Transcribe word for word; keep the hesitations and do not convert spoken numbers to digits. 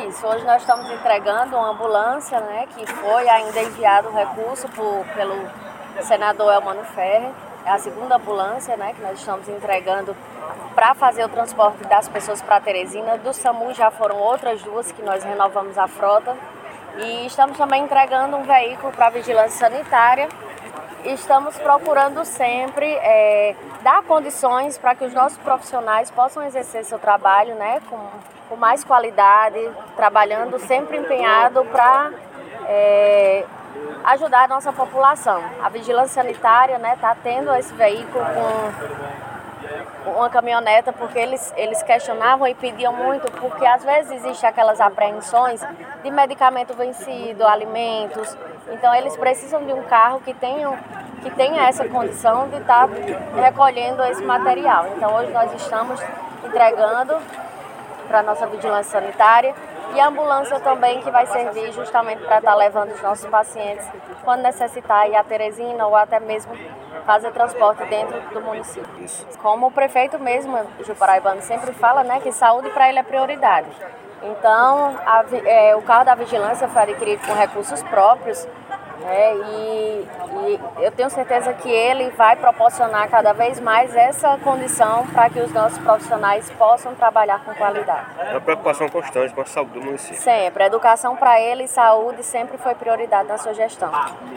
Isso, hoje nós estamos entregando uma ambulância, né, que foi ainda enviado o recurso por, pelo senador Elmano Ferrer. É a segunda ambulância, né, que nós estamos entregando para fazer o transporte das pessoas para Teresina. Do SAMU já foram outras duas que nós renovamos a frota. E estamos também entregando um veículo para a vigilância sanitária. Estamos procurando sempre é, dar condições para que os nossos profissionais possam exercer seu trabalho, né, com, com mais qualidade, trabalhando sempre empenhado para é, ajudar a nossa população. A vigilância sanitária está, né, tá tendo esse veículo com uma caminhoneta, porque eles, eles questionavam e pediam muito, porque às vezes existem aquelas apreensões de medicamento vencido, alimentos. Então eles precisam de um carro que tenha, que tenha essa condição de estar recolhendo esse material. Então hoje nós estamos entregando para a nossa vigilância sanitária e a ambulância também, que vai servir justamente para estar levando os nossos pacientes quando necessitar ir a Teresina ou até mesmo fazer transporte dentro do município. Como o prefeito mesmo, Gil Paraibano, sempre fala, né, que saúde para ele é prioridade. Então, a, é, o carro da vigilância foi adquirido com recursos próprios, né, e, e eu tenho certeza que ele vai proporcionar cada vez mais essa condição para que os nossos profissionais possam trabalhar com qualidade. É uma preocupação constante com a saúde do município. Sempre. A educação para ele e saúde sempre foi prioridade na sua gestão.